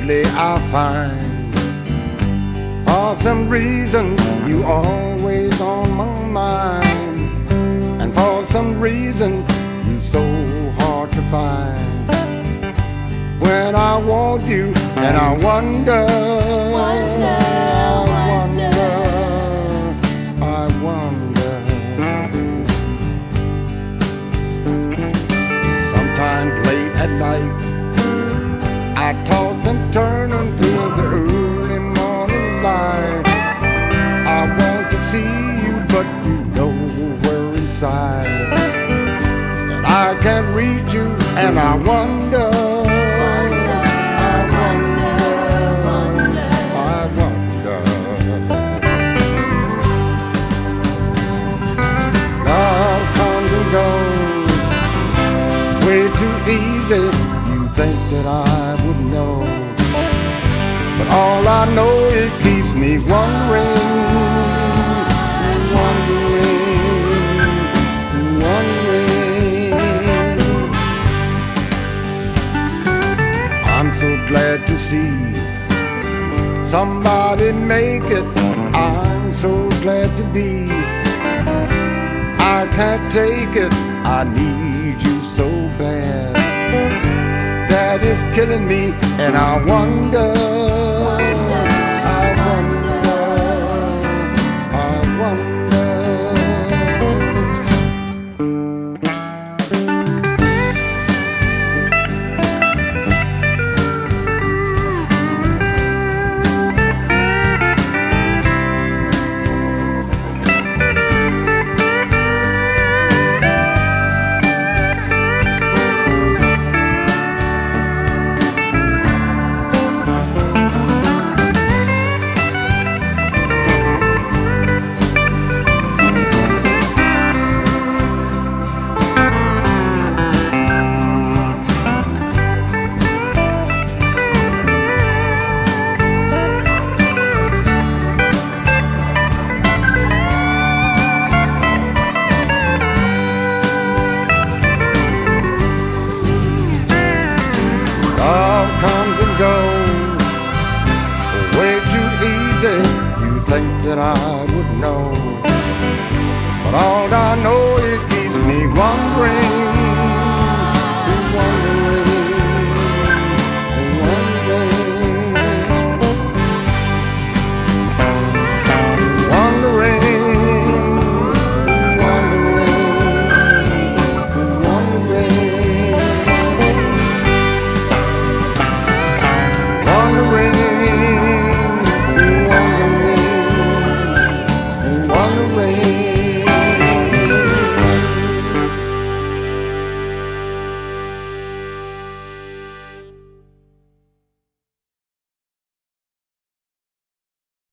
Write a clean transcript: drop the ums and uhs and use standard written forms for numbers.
lately I find for some reason you always on my mind, and for some reason you so hard to find. When I want you and I wonder, I wonder. Sometimes late at night I toss and turn until the early morning light. I want to see you, but you know we're inside, and I can't reach you, and I wonder. Love comes and goes way too easy. You think that I would know, but all I know, it keeps me wondering, I'm so glad to see somebody make it. I'm so glad to be. I can't take it, I need you so bad. That is killing me, and I wonder, I wonder, I wonder. Comes and goes way too easy. You think that I would know, but all I know, it keeps me wondering.